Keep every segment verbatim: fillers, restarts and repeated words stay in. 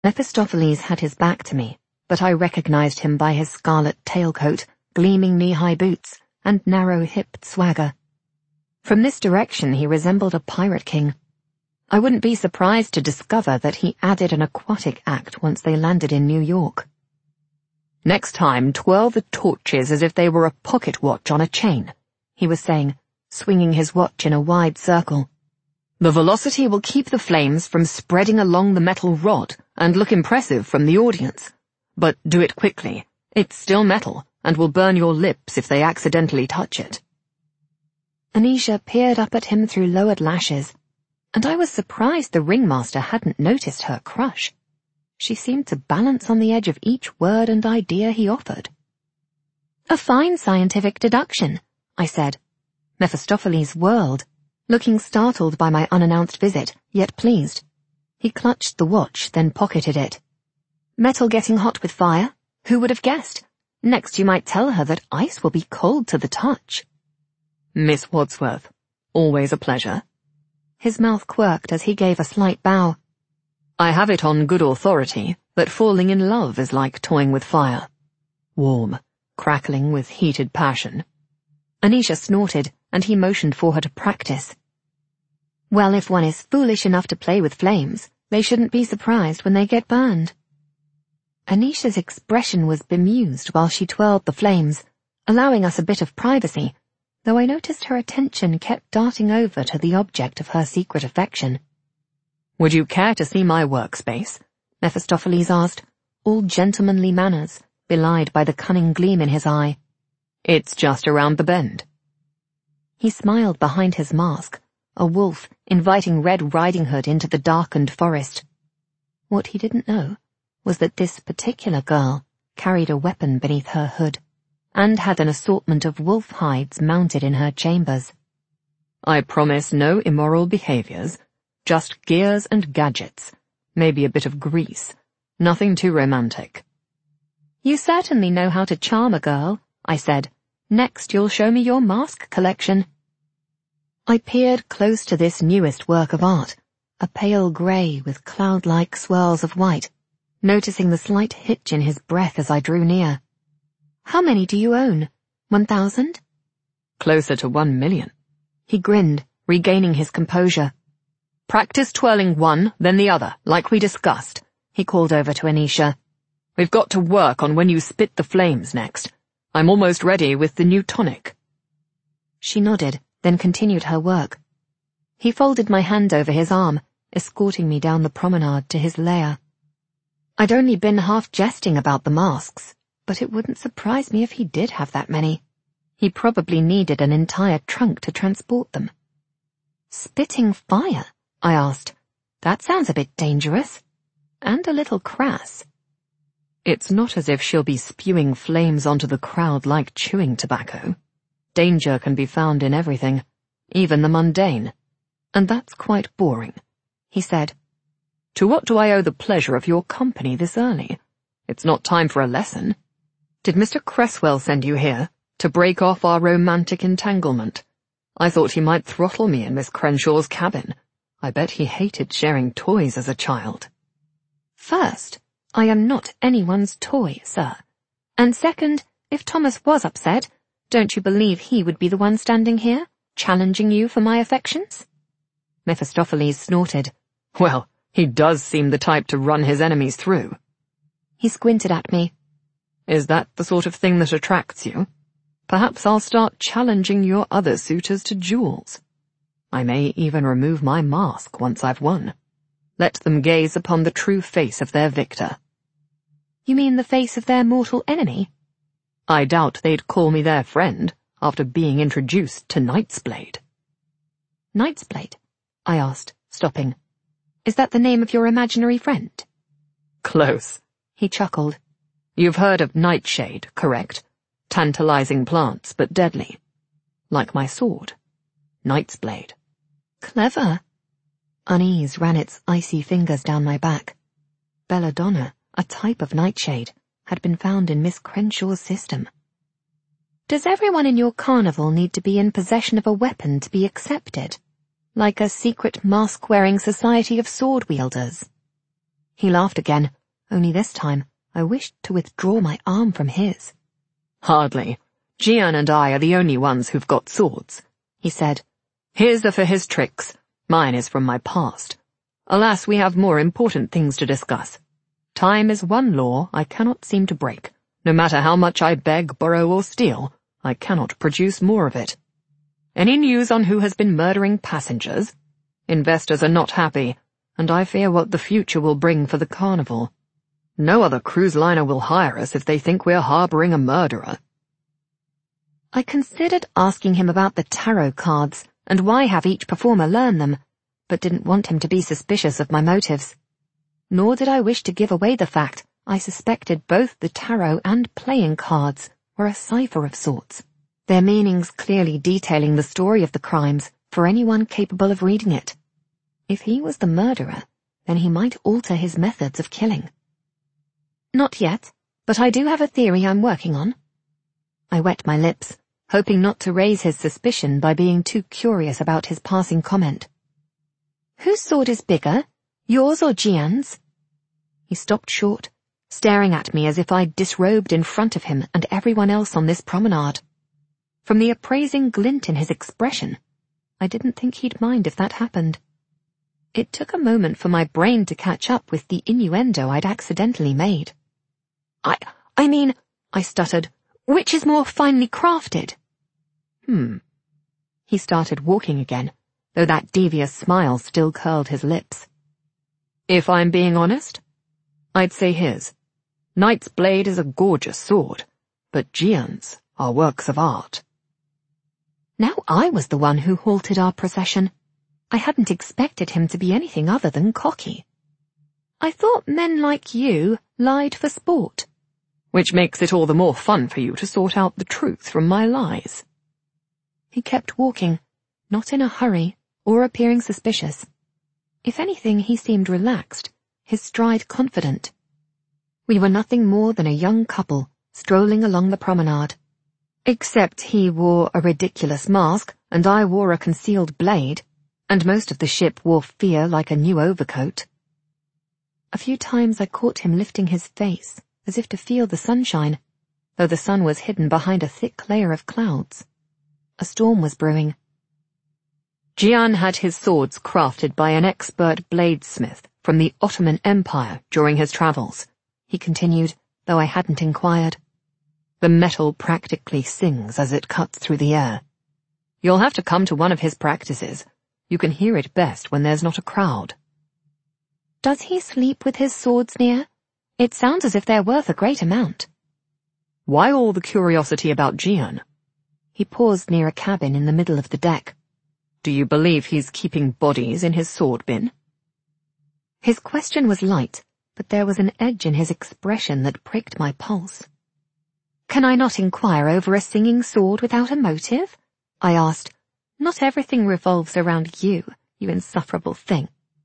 Mephistopheles had his back to me, but I recognized him by his scarlet tailcoat, gleaming knee-high boots, and narrow-hipped swagger. From this direction he resembled a pirate king. I wouldn't be surprised to discover that he added an aquatic act once they landed in New York. "Next time, twirl the torches as if they were a pocket watch on a chain," he was saying, swinging his watch in a wide circle. "The velocity will keep the flames from spreading along the metal rod and look impressive from the audience. But do it quickly. It's still metal and will burn your lips if they accidentally touch it." Anisha peered up at him through lowered lashes, and I was surprised the ringmaster hadn't noticed her crush. She seemed to balance on the edge of each word and idea he offered. "A fine scientific deduction," I said. Mephistopheles whirled, looking startled by my unannounced visit, yet pleased. He clutched the watch, then pocketed it. "Metal getting hot with fire? Who would have guessed? Next you might tell her that ice will be cold to the touch." "Miss Wadsworth, always a pleasure." His mouth quirked as he gave a slight bow. "I have it on good authority that falling in love is like toying with fire. Warm, crackling with heated passion." Anisha snorted, and he motioned for her to practice. "Well, if one is foolish enough to play with flames, they shouldn't be surprised when they get burned." Anisha's expression was bemused while she twirled the flames, allowing us a bit of privacy, though I noticed her attention kept darting over to the object of her secret affection. "Would you care to see my workspace?" Mephistopheles asked, all gentlemanly manners, belied by the cunning gleam in his eye. "It's just around the bend." He smiled behind his mask, a wolf inviting Red Riding Hood into the darkened forest. What he didn't know was that this particular girl carried a weapon beneath her hood, and had an assortment of wolf hides mounted in her chambers. "I promise no immoral behaviors, just gears and gadgets, maybe a bit of grease, nothing too romantic." "You certainly know how to charm a girl," I said. "Next you'll show me your mask collection." I peered close to this newest work of art, a pale grey with cloud-like swirls of white, noticing the slight hitch in his breath as I drew near. "How many do you own? One thousand?" "Closer to one million." He grinned, regaining his composure. "Practice twirling one, then the other, like we discussed," he called over to Anisha. "We've got to work on when you spit the flames next. I'm almost ready with the new tonic." She nodded, then continued her work. He folded my hand over his arm, escorting me down the promenade to his lair. I'd only been half jesting about the masks, but it wouldn't surprise me if he did have that many. He probably needed an entire trunk to transport them. "Spitting fire?" I asked. "That sounds a bit dangerous. And a little crass." "It's not as if she'll be spewing flames onto the crowd like chewing tobacco. Danger can be found in everything, even the mundane. And that's quite boring," he said. "To what do I owe the pleasure of your company this early? It's not time for a lesson. Did Mister Cresswell send you here to break off our romantic entanglement? I thought he might throttle me in Miss Crenshaw's cabin. I bet he hated sharing toys as a child." "First, I am not anyone's toy, sir. And second, if Thomas was upset, don't you believe he would be the one standing here, challenging you for my affections?" Mephistopheles snorted. "Well, he does seem the type to run his enemies through." He squinted at me. "Is that the sort of thing that attracts you? Perhaps I'll start challenging your other suitors to duels. I may even remove my mask once I've won. Let them gaze upon the true face of their victor." "You mean the face of their mortal enemy?" "I doubt they'd call me their friend after being introduced to Knightsblade." "Knightsblade?" I asked, stopping. "Is that the name of your imaginary friend?" "Close," he chuckled. "You've heard of Nightshade, correct? Tantalizing plants, but deadly. Like my sword. Knightsblade." "Clever." Unease ran its icy fingers down my back. Belladonna, a type of nightshade, had been found in Miss Crenshaw's system. "Does everyone in your carnival need to be in possession of a weapon to be accepted? Like a secret mask-wearing society of sword-wielders?" He laughed again, only this time I wished to withdraw my arm from his. Hardly. Jian and I are the only ones who've got swords, he said. His are for his tricks, mine is from my past. Alas, we have more important things to discuss. Time is one law I cannot seem to break. No matter how much I beg, borrow, or steal, I cannot produce more of it. Any news on who has been murdering passengers? Investors are not happy, and I fear what the future will bring for the carnival. No other cruise liner will hire us if they think we're harboring a murderer. I considered asking him about the tarot cards and why have each performer learn them, but didn't want him to be suspicious of my motives. Nor did I wish to give away the fact I suspected both the tarot and playing cards were a cipher of sorts, their meanings clearly detailing the story of the crimes for anyone capable of reading it. If he was the murderer, then he might alter his methods of killing. Not yet, but I do have a theory I'm working on. I wet my lips, hoping not to raise his suspicion by being too curious about his passing comment. Whose sword is bigger, yours or Jian's? He stopped short, staring at me as if I'd disrobed in front of him and everyone else on this promenade. From the appraising glint in his expression, I didn't think he'd mind if that happened. It took a moment for my brain to catch up with the innuendo I'd accidentally made. I, I mean, I stuttered, which is more finely crafted? Hmm. He started walking again, though that devious smile still curled his lips. If I'm being honest, I'd say his. Knight's blade is a gorgeous sword, but Jian's are works of art. Now I was the one who halted our procession. I hadn't expected him to be anything other than cocky. I thought men like you lied for sport. Which makes it all the more fun for you to sort out the truth from my lies. He kept walking, not in a hurry or appearing suspicious. If anything, he seemed relaxed, his stride confident. We were nothing more than a young couple strolling along the promenade. Except he wore a ridiculous mask and I wore a concealed blade, and most of the ship wore fear like a new overcoat. A few times I caught him lifting his face, as if to feel the sunshine, though the sun was hidden behind a thick layer of clouds. A storm was brewing. Jian had his swords crafted by an expert bladesmith from the Ottoman Empire during his travels, he continued, though I hadn't inquired. The metal practically sings as it cuts through the air. You'll have to come to one of his practices. You can hear it best when there's not a crowd. Does he sleep with his swords near? It sounds as if they're worth a great amount. Why all the curiosity about Jian? He paused near a cabin in the middle of the deck. Do you believe he's keeping bodies in his sword bin? His question was light, but there was an edge in his expression that pricked my pulse. Can I not inquire over a singing sword without a motive? I asked. Not everything revolves around you, you insufferable thing.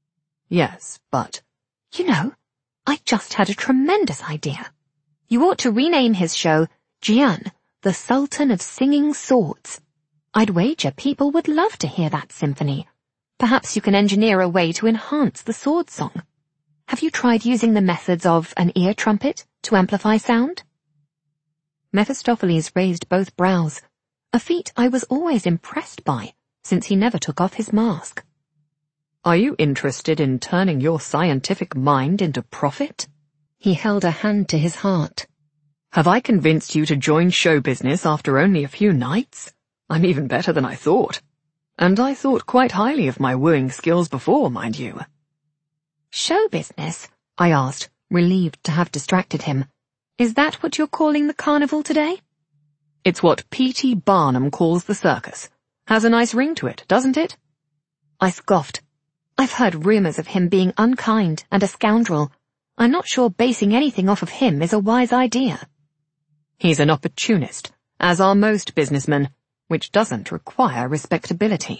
Yes, but... You know, I just had a tremendous idea. You ought to rename his show Jian, the Sultan of Singing Swords. I'd wager people would love to hear that symphony. Perhaps you can engineer a way to enhance the sword song. Have you tried using the methods of an ear trumpet to amplify sound? Mephistopheles raised both brows, a feat I was always impressed by, since he never took off his mask. Are you interested in turning your scientific mind into profit? He held a hand to his heart. Have I convinced you to join show business after only a few nights? I'm even better than I thought. And I thought quite highly of my wooing skills before, mind you. Show business? I asked, relieved to have distracted him. Is that what you're calling the carnival today? It's what P T Barnum calls the circus. Has a nice ring to it, doesn't it? I scoffed. I've heard rumors of him being unkind and a scoundrel. I'm not sure basing anything off of him is a wise idea. He's an opportunist, as are most businessmen, which doesn't require respectability.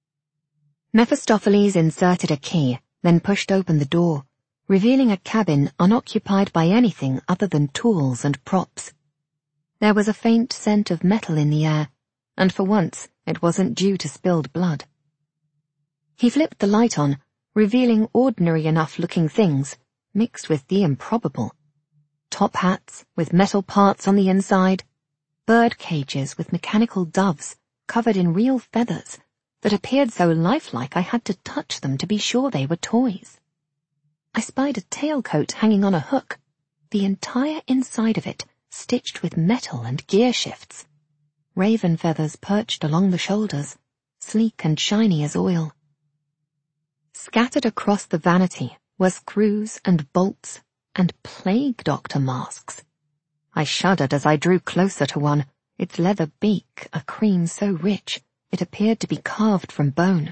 Mephistopheles inserted a key, then pushed open the door, revealing a cabin unoccupied by anything other than tools and props. There was a faint scent of metal in the air, and for once it wasn't due to spilled blood. He flipped the light on, revealing ordinary enough looking things, mixed with the improbable. Top hats with metal parts on the inside, bird cages with mechanical doves covered in real feathers that appeared so lifelike I had to touch them to be sure they were toys. I spied a tailcoat hanging on a hook, the entire inside of it stitched with metal and gear shifts. Raven feathers perched along the shoulders, sleek and shiny as oil. Scattered across the vanity were screws and bolts and plague doctor masks. I shuddered as I drew closer to one, its leather beak a cream so rich it appeared to be carved from bone.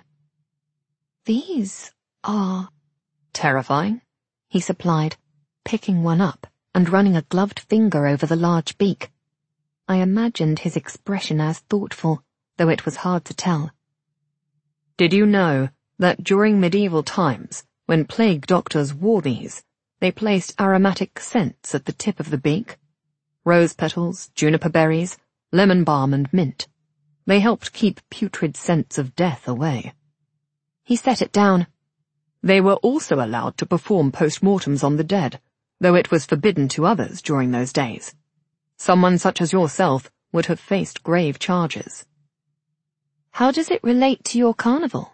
These are... Terrifying, he supplied, picking one up and running a gloved finger over the large beak. I imagined his expression as thoughtful, though it was hard to tell. Did you know that during medieval times, when plague doctors wore these, they placed aromatic scents at the tip of the beak? Rose petals, juniper berries, lemon balm and mint. They helped keep putrid scents of death away. He set it down. They were also allowed to perform post-mortems on the dead, though it was forbidden to others during those days. Someone such as yourself would have faced grave charges. How does it relate to your carnival?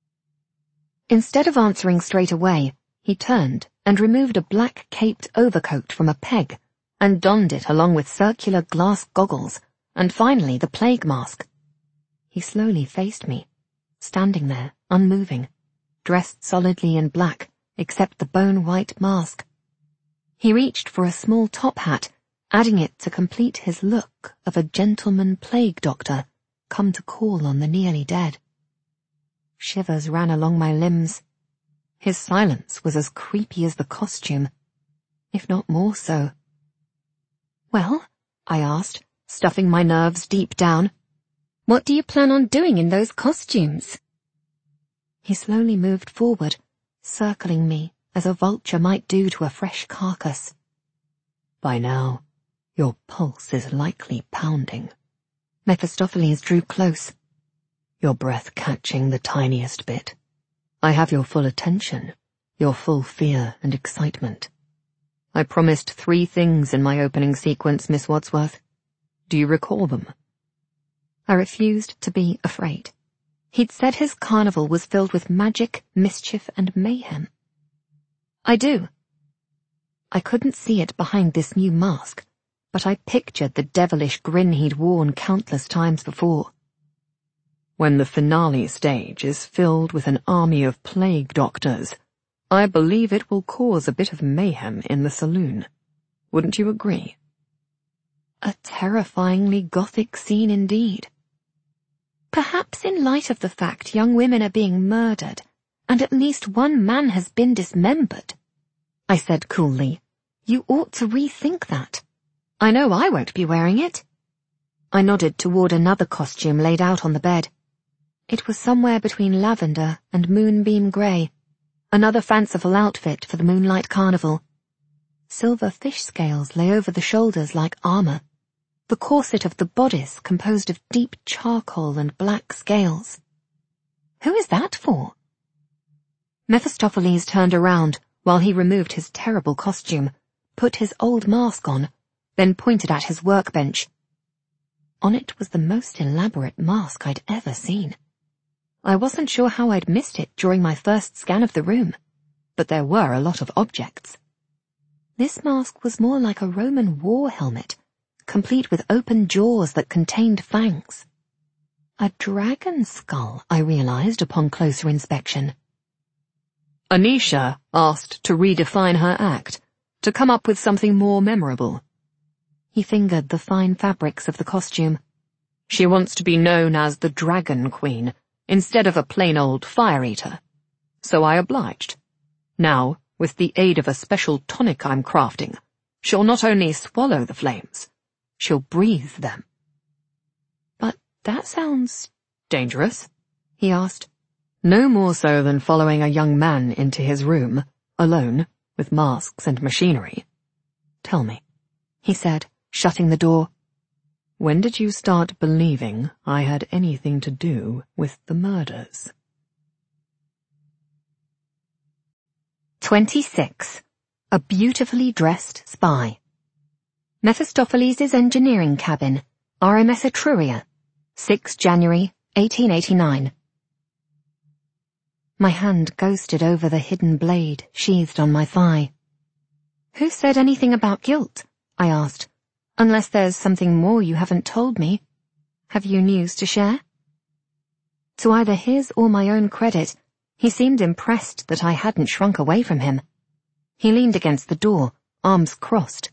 Instead of answering straight away, he turned and removed a black-caped overcoat from a peg and donned it along with circular glass goggles and finally the plague mask. He slowly faced me, standing there, unmoving, dressed solidly in black except the bone-white mask. He reached for a small top hat, adding it to complete his look of a gentleman plague doctor come to call on the nearly dead. Shivers ran along my limbs. His silence was as creepy as the costume, if not more so. Well, I asked, stuffing my nerves deep down, what do you plan on doing in those costumes? He slowly moved forward, circling me as a vulture might do to a fresh carcass. By now, your pulse is likely pounding. Mephistopheles drew close. Your breath catching the tiniest bit. I have your full attention, your full fear and excitement. I promised three things in my opening sequence, Miss Wadsworth. Do you recall them? I refused to be afraid. He'd said his carnival was filled with magic, mischief, and mayhem. I do. I couldn't see it behind this new mask, but I pictured the devilish grin he'd worn countless times before. When the finale stage is filled with an army of plague doctors, I believe it will cause a bit of mayhem in the saloon. Wouldn't you agree? A terrifyingly gothic scene indeed. Perhaps in light of the fact young women are being murdered, and at least one man has been dismembered, I said coolly, you ought to rethink that. I know I won't be wearing it. I nodded toward another costume laid out on the bed. It was somewhere between lavender and moonbeam grey, another fanciful outfit for the moonlight carnival. Silver fish scales lay over the shoulders like armour, the corset of the bodice composed of deep charcoal and black scales. Who is that for? Mephistopheles turned around while he removed his terrible costume, put his old mask on, then pointed at his workbench. On it was the most elaborate mask I'd ever seen. I wasn't sure how I'd missed it during my first scan of the room, but there were a lot of objects. This mask was more like a Roman war helmet, complete with open jaws that contained fangs. A dragon skull, I realized upon closer inspection. Anisha asked to redefine her act, to come up with something more memorable. He fingered the fine fabrics of the costume. She wants to be known as the Dragon Queen, instead of a plain old fire-eater. So I obliged. Now, with the aid of a special tonic I'm crafting, she'll not only swallow the flames, she'll breathe them. But that sounds... dangerous? He asked. No more so than following a young man into his room, alone, with masks and machinery. Tell me, he said, shutting the door. When did you start believing I had anything to do with the murders? twenty-six. A beautifully dressed spy. Mephistopheles' engineering cabin, R M S Etruria, sixth January, eighteen eighty-nine. My hand ghosted over the hidden blade sheathed on my thigh. Who said anything about guilt? I asked. Unless there's something more you haven't told me. Have you news to share? To either his or my own credit, he seemed impressed that I hadn't shrunk away from him. He leaned against the door, arms crossed.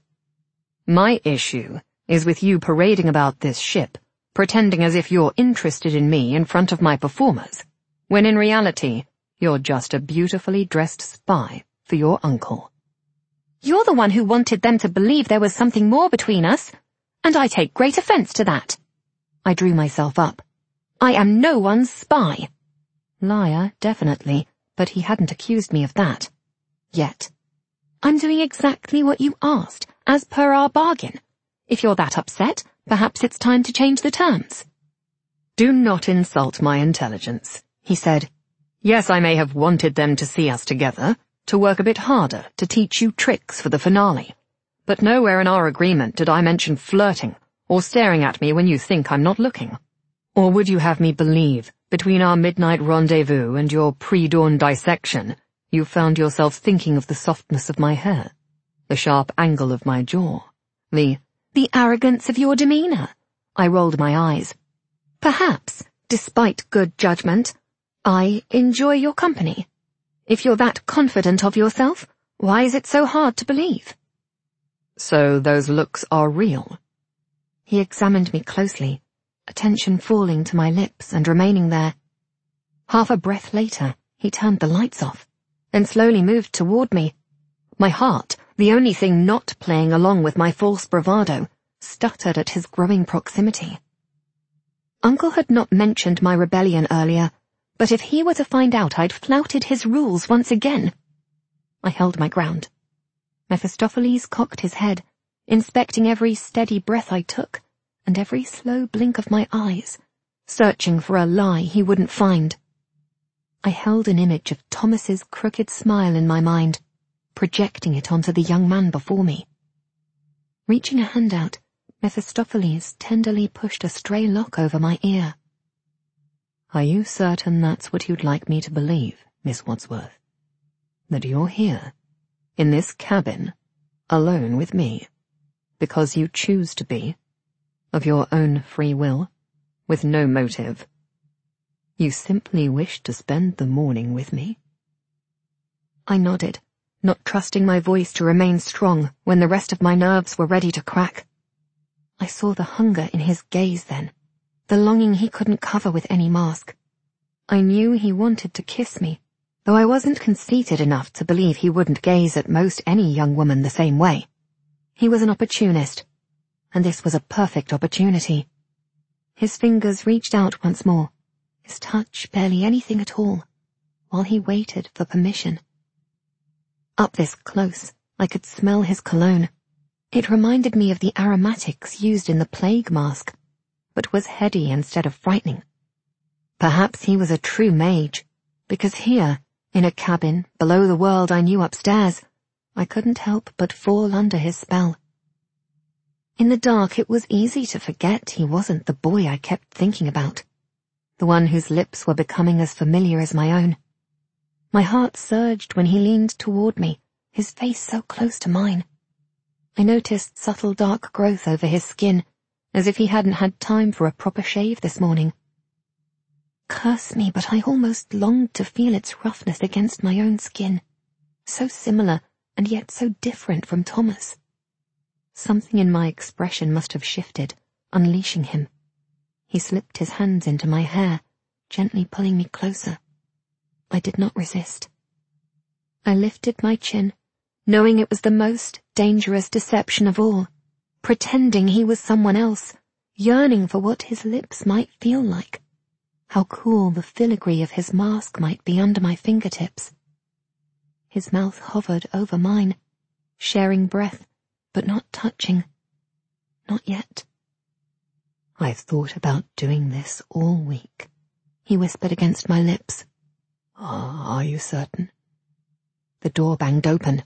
My issue is with you parading about this ship, pretending as if you're interested in me in front of my performers, when in reality, you're just a beautifully dressed spy for your uncle. You're the one who wanted them to believe there was something more between us, and I take great offense to that. I drew myself up. I am no one's spy. Liar, definitely, but he hadn't accused me of that. Yet. I'm doing exactly what you asked, as per our bargain. If you're that upset, perhaps it's time to change the terms. Do not insult my intelligence, he said. Yes, I may have wanted them to see us together, to work a bit harder, to teach you tricks for the finale. But nowhere in our agreement did I mention flirting, or staring at me when you think I'm not looking. Or would you have me believe, between our midnight rendezvous and your pre-dawn dissection, you found yourself thinking of the softness of my hair, the sharp angle of my jaw, the, the arrogance of your demeanor? I rolled my eyes. Perhaps, despite good judgment, I enjoy your company. If you're that confident of yourself, why is it so hard to believe? So those looks are real? He examined me closely, attention falling to my lips and remaining there. Half a breath later, he turned the lights off, then slowly moved toward me. My heart, the only thing not playing along with my false bravado, stuttered at his growing proximity. Uncle had not mentioned my rebellion earlier, but if he were to find out I'd flouted his rules once again. I held my ground. Mephistopheles cocked his head, inspecting every steady breath I took, and every slow blink of my eyes, searching for a lie he wouldn't find. I held an image of Thomas's crooked smile in my mind, projecting it onto the young man before me. Reaching a hand out, Mephistopheles tenderly pushed a stray lock over my ear. Are you certain that's what you'd like me to believe, Miss Wadsworth? That you're here, in this cabin, alone with me, because you choose to be, of your own free will, with no motive? You simply wish to spend the morning with me? I nodded, not trusting my voice to remain strong when the rest of my nerves were ready to crack. I saw the hunger in his gaze then, the longing he couldn't cover with any mask. I knew he wanted to kiss me, though I wasn't conceited enough to believe he wouldn't gaze at most any young woman the same way. He was an opportunist, and this was a perfect opportunity. His fingers reached out once more, his touch barely anything at all, while he waited for permission. Up this close, I could smell his cologne. It reminded me of the aromatics used in the plague mask, but was heady instead of frightening. Perhaps he was a true mage, because here, in a cabin below the world I knew upstairs, I couldn't help but fall under his spell. In the dark it was easy to forget he wasn't the boy I kept thinking about, the one whose lips were becoming as familiar as my own. My heart surged when he leaned toward me, his face so close to mine. I noticed subtle dark growth over his skin, as if he hadn't had time for a proper shave this morning. Curse me, but I almost longed to feel its roughness against my own skin, so similar and yet so different from Thomas. Something in my expression must have shifted, unleashing him. He slipped his hands into my hair, gently pulling me closer. I did not resist. I lifted my chin, knowing it was the most dangerous deception of all, pretending he was someone else, yearning for what his lips might feel like. How cool the filigree of his mask might be under my fingertips. His mouth hovered over mine, sharing breath, but not touching. Not yet. I've thought about doing this all week, he whispered against my lips. Oh, are you certain? The door banged open.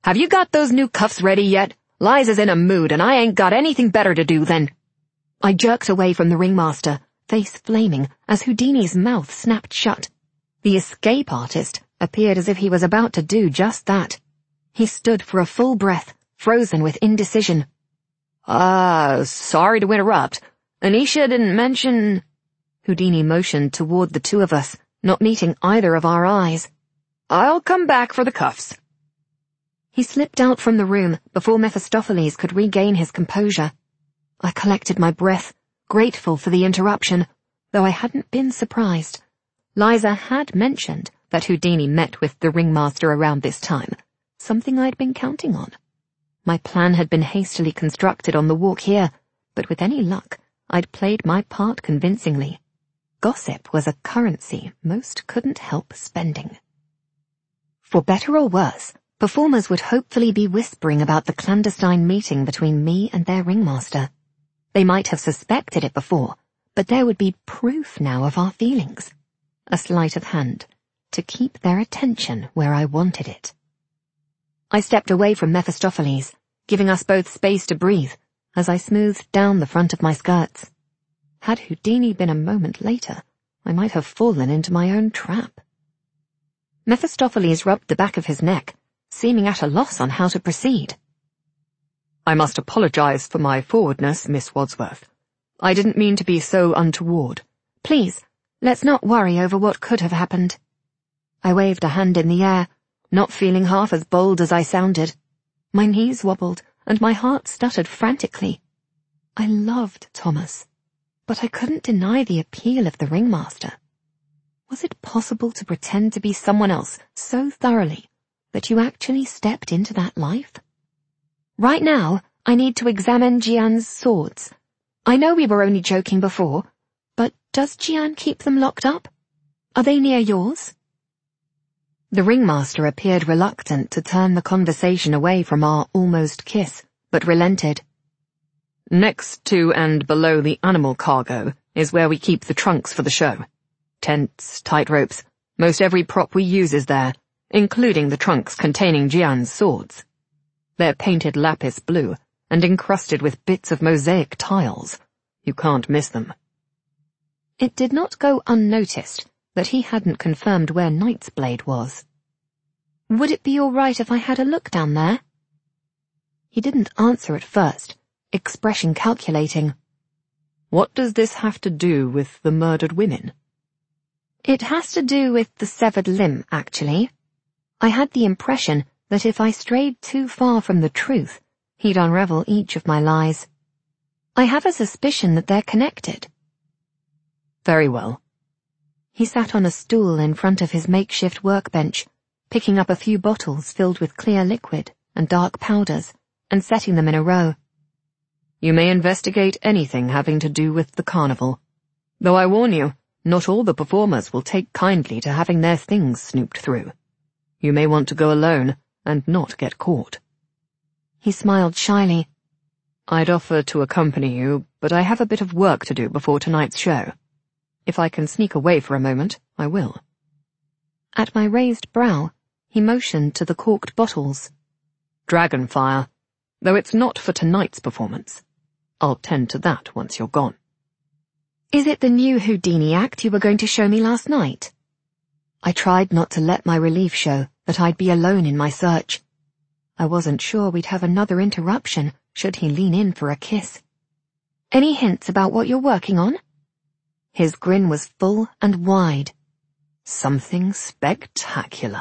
Have you got those new cuffs ready yet? Liza's in a mood and I ain't got anything better to do than—" I jerked away from the ringmaster, face flaming, as Houdini's mouth snapped shut. The escape artist appeared as if he was about to do just that. He stood for a full breath, frozen with indecision. Ah, uh, sorry to interrupt. Anisha didn't mention— Houdini motioned toward the two of us, not meeting either of our eyes. I'll come back for the cuffs. He slipped out from the room before Mephistopheles could regain his composure. I collected my breath, grateful for the interruption, though I hadn't been surprised. Liza had mentioned that Houdini met with the ringmaster around this time, something I'd been counting on. My plan had been hastily constructed on the walk here, but with any luck, I'd played my part convincingly. Gossip was a currency most couldn't help spending. For better or worse, performers would hopefully be whispering about the clandestine meeting between me and their ringmaster. They might have suspected it before, but there would be proof now of our feelings. A sleight of hand, to keep their attention where I wanted it. I stepped away from Mephistopheles, giving us both space to breathe, as I smoothed down the front of my skirts. Had Houdini been a moment later, I might have fallen into my own trap. Mephistopheles rubbed the back of his neck, seeming at a loss on how to proceed. I must apologize for my forwardness, Miss Wadsworth. I didn't mean to be so untoward. Please, let's not worry over what could have happened. I waved a hand in the air, not feeling half as bold as I sounded. My knees wobbled, and my heart stuttered frantically. I loved Thomas, but I couldn't deny the appeal of the ringmaster. Was it possible to pretend to be someone else so thoroughly that you actually stepped into that life? Right now, I need to examine Jian's swords. I know we were only joking before, but does Jian keep them locked up? Are they near yours? The ringmaster appeared reluctant to turn the conversation away from our almost kiss, but relented. Next to and below the animal cargo is where we keep the trunks for the show. Tents, tight ropes, most every prop we use is there, including the trunks containing Jian's swords. They're painted lapis blue and encrusted with bits of mosaic tiles. You can't miss them. It did not go unnoticed that he hadn't confirmed where Knight's Blade was. Would it be all right if I had a look down there? He didn't answer at first, expression calculating. What does this have to do with the murdered women? It has to do with the severed limb, actually. I had the impression that if I strayed too far from the truth, he'd unravel each of my lies. I have a suspicion that they're connected. Very well. He sat on a stool in front of his makeshift workbench, picking up a few bottles filled with clear liquid and dark powders, and setting them in a row. You may investigate anything having to do with the carnival. Though I warn you, not all the performers will take kindly to having their things snooped through. You may want to go alone and not get caught. He smiled shyly. I'd offer to accompany you, but I have a bit of work to do before tonight's show. If I can sneak away for a moment, I will. At my raised brow, he motioned to the corked bottles. Dragonfire, though it's not for tonight's performance. I'll tend to that once you're gone. Is it the new Houdini act you were going to show me last night? I tried not to let my relief show that I'd be alone in my search. I wasn't sure we'd have another interruption should he lean in for a kiss. Any hints about what you're working on? His grin was full and wide. Something spectacular.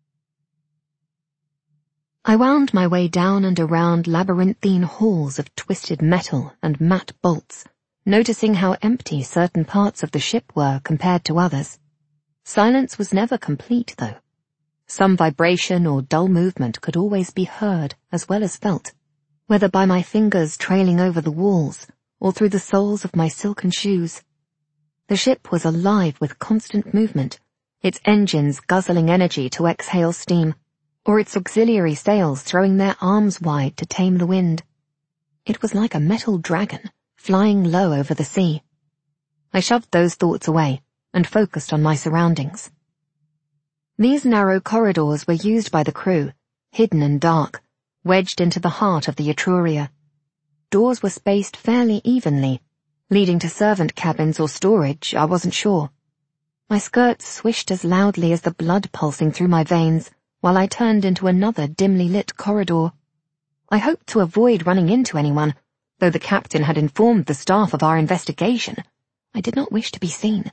I wound my way down and around labyrinthine halls of twisted metal and matte bolts, noticing how empty certain parts of the ship were compared to others. Silence was never complete, though. Some vibration or dull movement could always be heard as well as felt, whether by my fingers trailing over the walls or through the soles of my silken shoes. The ship was alive with constant movement, its engines guzzling energy to exhale steam, or its auxiliary sails throwing their arms wide to tame the wind. It was like a metal dragon, flying low over the sea. I shoved those thoughts away and focused on my surroundings. These narrow corridors were used by the crew, hidden and dark, wedged into the heart of the Etruria. Doors were spaced fairly evenly, leading to servant cabins or storage, I wasn't sure. My skirts swished as loudly as the blood pulsing through my veins while I turned into another dimly lit corridor. I hoped to avoid running into anyone, though the captain had informed the staff of our investigation. I did not wish to be seen.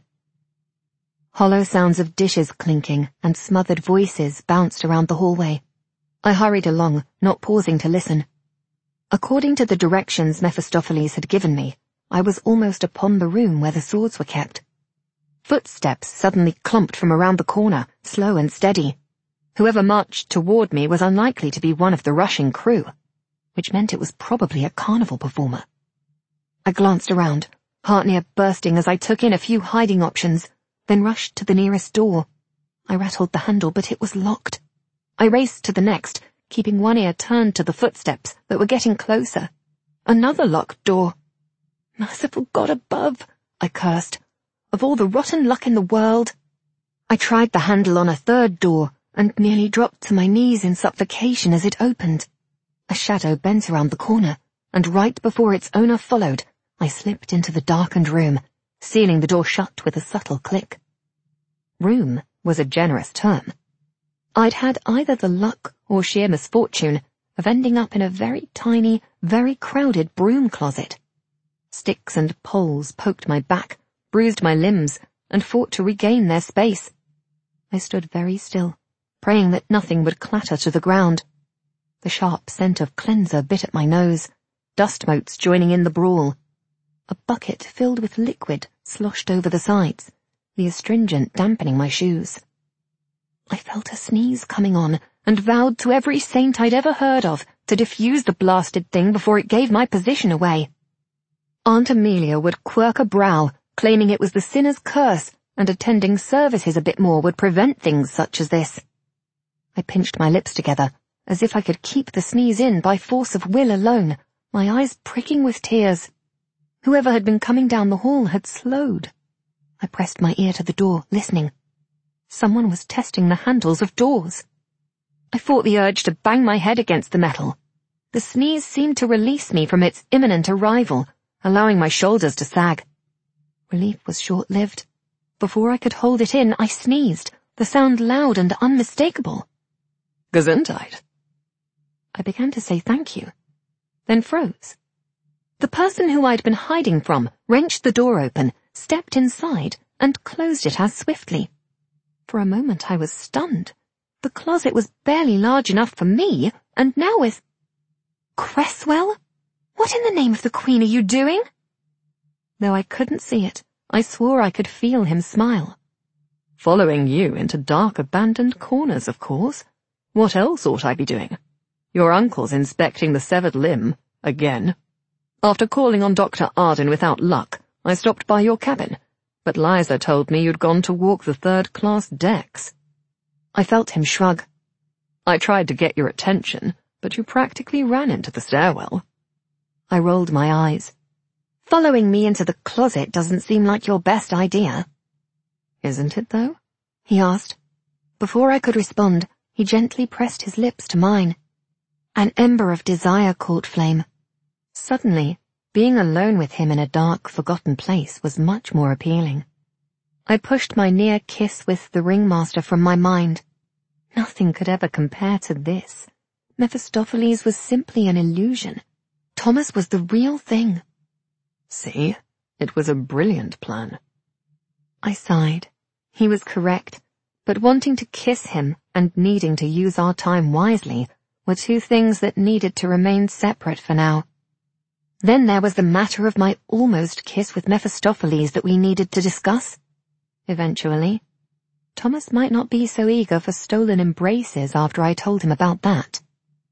Hollow sounds of dishes clinking and smothered voices bounced around the hallway. I hurried along, not pausing to listen. According to the directions Mephistopheles had given me, I was almost upon the room where the swords were kept. Footsteps suddenly clumped from around the corner, slow and steady. Whoever marched toward me was unlikely to be one of the rushing crew, which meant it was probably a carnival performer. I glanced around, heart near bursting as I took in a few hiding options, then rushed to the nearest door. I rattled the handle, but it was locked. I raced to the next, keeping one ear turned to the footsteps that were getting closer. Another locked door. Merciful God above, I cursed. Of all the rotten luck in the world. I tried the handle on a third door and nearly dropped to my knees in suffocation as it opened. A shadow bent around the corner, and right before its owner followed, I slipped into the darkened room, sealing the door shut with a subtle click. Room was a generous term. I'd had either the luck or sheer misfortune of ending up in a very tiny, very crowded broom closet. Sticks and poles poked my back, bruised my limbs, and fought to regain their space. I stood very still, praying that nothing would clatter to the ground. The sharp scent of cleanser bit at my nose, dust motes joining in the brawl. A bucket filled with liquid sloshed over the sides, the astringent dampening my shoes. I felt a sneeze coming on and vowed to every saint I'd ever heard of to defuse the blasted thing before it gave my position away. Aunt Amelia would quirk a brow, claiming it was the sinner's curse, and attending services a bit more would prevent things such as this. I pinched my lips together, as if I could keep the sneeze in by force of will alone, my eyes pricking with tears. Whoever had been coming down the hall had slowed. I pressed my ear to the door, listening. Someone was testing the handles of doors. I fought the urge to bang my head against the metal. The sneeze seemed to release me from its imminent arrival, allowing my shoulders to sag. Relief was short-lived. Before I could hold it in, I sneezed, the sound loud and unmistakable. Gesundheit. I began to say thank you, then froze. The person who I'd been hiding from wrenched the door open, stepped inside, and closed it as swiftly. For a moment I was stunned. The closet was barely large enough for me, and now with... Cresswell? What in the name of the Queen are you doing? Though I couldn't see it, I swore I could feel him smile. Following you into dark abandoned corners, of course. What else ought I be doing? Your uncle's inspecting the severed limb, again. After calling on Doctor Arden without luck, I stopped by your cabin, but Liza told me you'd gone to walk the third-class decks. I felt him shrug. I tried to get your attention, but you practically ran into the stairwell. I rolled my eyes. Following me into the closet doesn't seem like your best idea. Isn't it, though? He asked. Before I could respond, he gently pressed his lips to mine. An ember of desire caught flame. Suddenly, being alone with him in a dark, forgotten place was much more appealing. I pushed my near kiss with the ringmaster from my mind. Nothing could ever compare to this. Mephistopheles was simply an illusion. Thomas was the real thing. See, it was a brilliant plan. I sighed. He was correct, but wanting to kiss him and needing to use our time wisely were two things that needed to remain separate for now. Then there was the matter of my almost kiss with Mephistopheles that we needed to discuss. Eventually, Thomas might not be so eager for stolen embraces after I told him about that.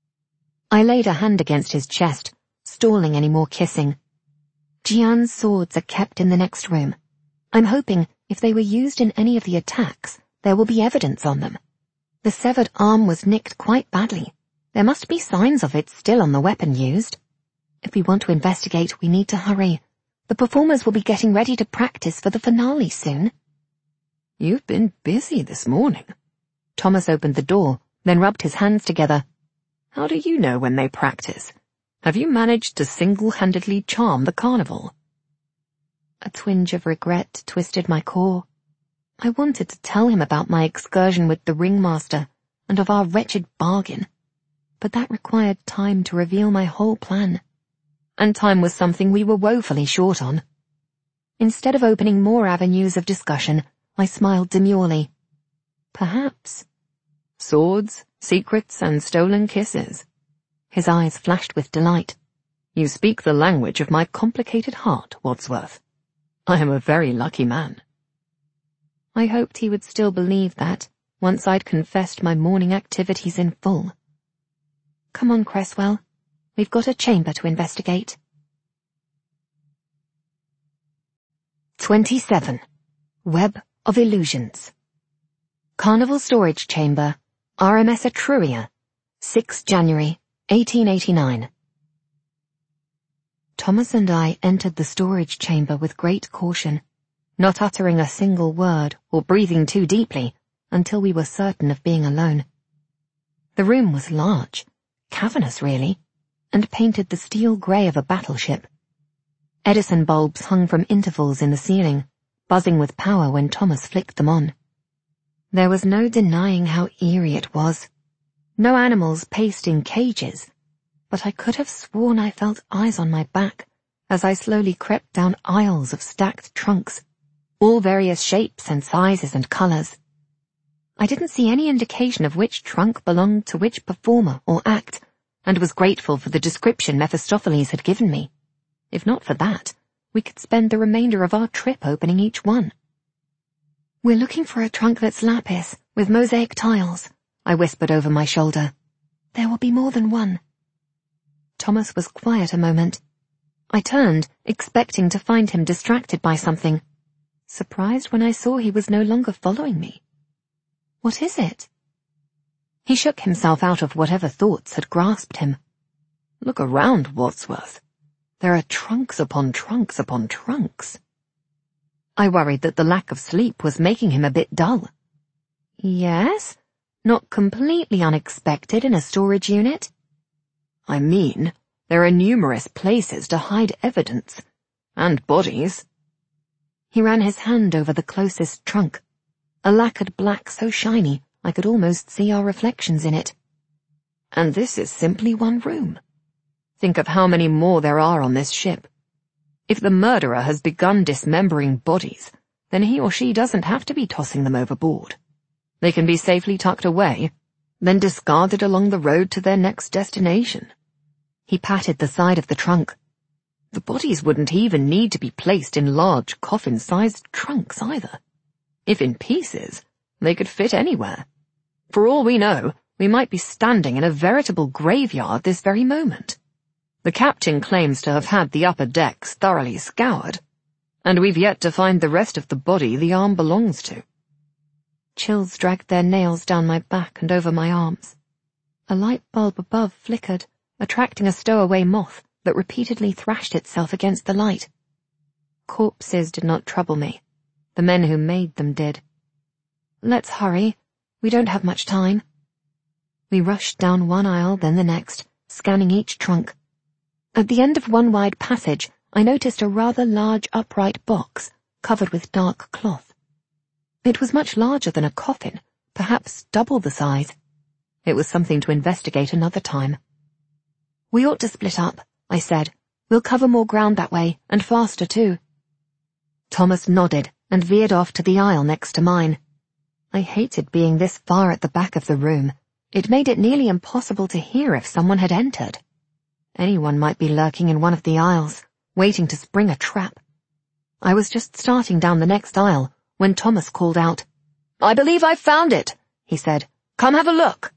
I laid a hand against his chest, stalling any more kissing. Jian's swords are kept in the next room. I'm hoping if they were used in any of the attacks, there will be evidence on them. The severed arm was nicked quite badly. There must be signs of it still on the weapon used. If we want to investigate, we need to hurry. The performers will be getting ready to practice for the finale soon. You've been busy this morning. Thomas opened the door, then rubbed his hands together, How do you know when they practice? Have you managed to single-handedly charm the carnival? A twinge of regret twisted my core. I wanted to tell him about my excursion with the ringmaster and of our wretched bargain, but that required time to reveal my whole plan. And time was something we were woefully short on. Instead of opening more avenues of discussion, I smiled demurely. Perhaps. Swords, secrets, and stolen kisses. His eyes flashed with delight. You speak the language of my complicated heart, Wadsworth. I am a very lucky man. I hoped he would still believe that, once I'd confessed my morning activities in full. Come on, Cresswell. We've got a chamber to investigate. twenty-seven. Web of Illusions. Carnival Storage Chamber, R M S Etruria, sixth January, eighteen eighty-nine. Thomas and I entered the storage chamber with great caution, not uttering a single word or breathing too deeply until we were certain of being alone. The room was large, cavernous really, and painted the steel grey of a battleship. Edison bulbs hung from intervals in the ceiling, buzzing with power when Thomas flicked them on. There was no denying how eerie it was. No animals paced in cages, but I could have sworn I felt eyes on my back as I slowly crept down aisles of stacked trunks, all various shapes and sizes and colours. I didn't see any indication of which trunk belonged to which performer or act, and was grateful for the description Mephistopheles had given me. If not for that, we could spend the remainder of our trip opening each one. We're looking for a trunk that's lapis, with mosaic tiles, I whispered over my shoulder. There will be more than one. Thomas was quiet a moment. I turned, expecting to find him distracted by something, surprised when I saw he was no longer following me. What is it? He shook himself out of whatever thoughts had grasped him. Look around, Wadsworth. There are trunks upon trunks upon trunks. I worried that the lack of sleep was making him a bit dull. Yes, not completely unexpected in a storage unit. I mean, there are numerous places to hide evidence, and bodies. He ran his hand over the closest trunk, a lacquered black so shiny I could almost see our reflections in it. And this is simply one room. Think of how many more there are on this ship. If the murderer has begun dismembering bodies, then he or she doesn't have to be tossing them overboard. They can be safely tucked away, then discarded along the road to their next destination. He patted the side of the trunk. The bodies wouldn't even need to be placed in large coffin-sized trunks either. If in pieces, they could fit anywhere. For all we know, we might be standing in a veritable graveyard this very moment. The captain claims to have had the upper decks thoroughly scoured, and we've yet to find the rest of the body the arm belongs to. Chills dragged their nails down my back and over my arms. A light bulb above flickered, attracting a stowaway moth that repeatedly thrashed itself against the light. Corpses did not trouble me. The men who made them did. Let's hurry. We don't have much time. We rushed down one aisle, then the next, scanning each trunk. At the end of one wide passage, I noticed a rather large upright box, covered with dark cloth. It was much larger than a coffin, perhaps double the size. It was something to investigate another time. We ought to split up, I said. We'll cover more ground that way, and faster too. Thomas nodded and veered off to the aisle next to mine. I hated being this far at the back of the room. It made it nearly impossible to hear if someone had entered. Anyone might be lurking in one of the aisles, waiting to spring a trap. I was just starting down the next aisle when Thomas called out. I believe I've found it, he said. Come have a look.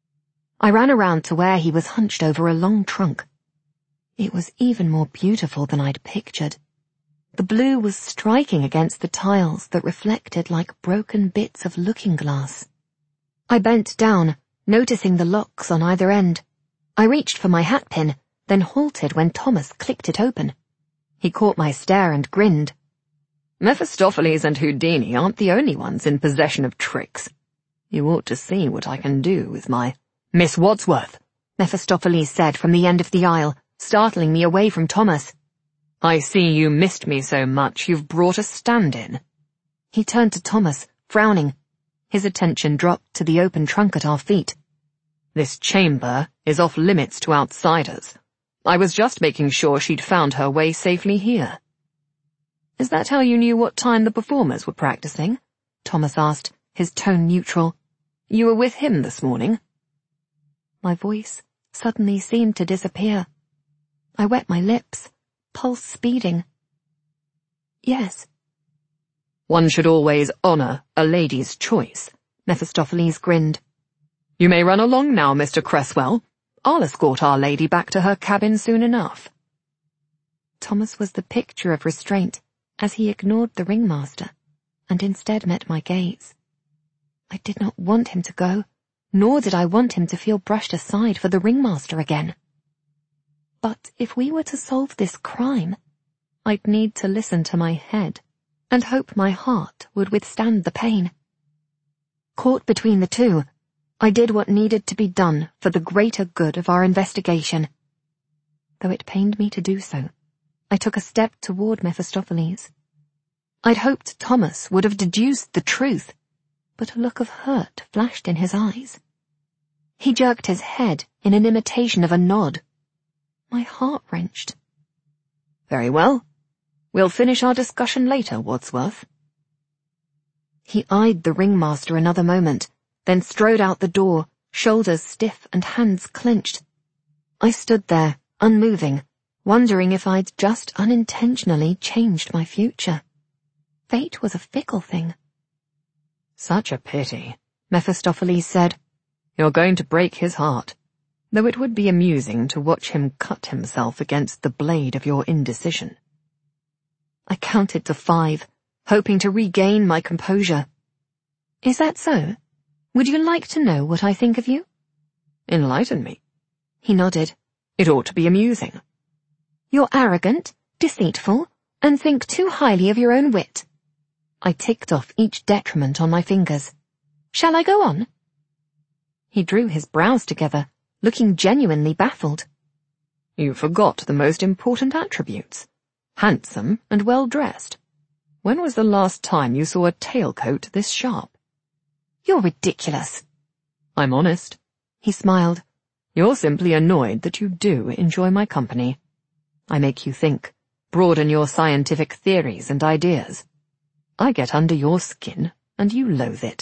I ran around to where he was hunched over a long trunk. It was even more beautiful than I'd pictured. The blue was striking against the tiles that reflected like broken bits of looking glass. I bent down, noticing the locks on either end. I reached for my hatpin, then halted when Thomas clicked it open. He caught my stare and grinned. Mephistopheles and Houdini aren't the only ones in possession of tricks. You ought to see what I can do with my... Miss Wadsworth, Mephistopheles said from the end of the aisle, startling me away from Thomas. I see you missed me so much you've brought a stand-in. He turned to Thomas, frowning. His attention dropped to the open trunk at our feet. This chamber is off limits to outsiders. I was just making sure she'd found her way safely here. Is that how you knew what time the performers were practicing? Thomas asked, his tone neutral. You were with him this morning? My voice suddenly seemed to disappear. I wet my lips, pulse speeding. Yes. One should always honour a lady's choice, Mephistopheles grinned. You may run along now, Mister Cresswell. I'll escort our lady back to her cabin soon enough. Thomas was the picture of restraint as he ignored the ringmaster and instead met my gaze. I did not want him to go, nor did I want him to feel brushed aside for the ringmaster again. But if we were to solve this crime, I'd need to listen to my head and hope my heart would withstand the pain. Caught between the two, I did what needed to be done for the greater good of our investigation. Though it pained me to do so, I took a step toward Mephistopheles. I'd hoped Thomas would have deduced the truth, but a look of hurt flashed in his eyes. He jerked his head in an imitation of a nod. My heart wrenched. Very well. We'll finish our discussion later, Wadsworth. He eyed the ringmaster another moment, then strode out the door, shoulders stiff and hands clenched. I stood there, unmoving, wondering if I'd just unintentionally changed my future. Fate was a fickle thing. Such a pity, Mephistopheles said. You're going to break his heart, though it would be amusing to watch him cut himself against the blade of your indecision. I counted to five, hoping to regain my composure. Is that so? Would you like to know what I think of you? Enlighten me. He nodded. It ought to be amusing. You're arrogant, deceitful, and think too highly of your own wit. I ticked off each detriment on my fingers. Shall I go on? He drew his brows together, looking genuinely baffled. You forgot the most important attributes. Handsome and well-dressed. When was the last time you saw a tailcoat this sharp? You're ridiculous. I'm honest. He smiled. You're simply annoyed that you do enjoy my company. I make you think, broaden your scientific theories and ideas. I get under your skin, and you loathe it.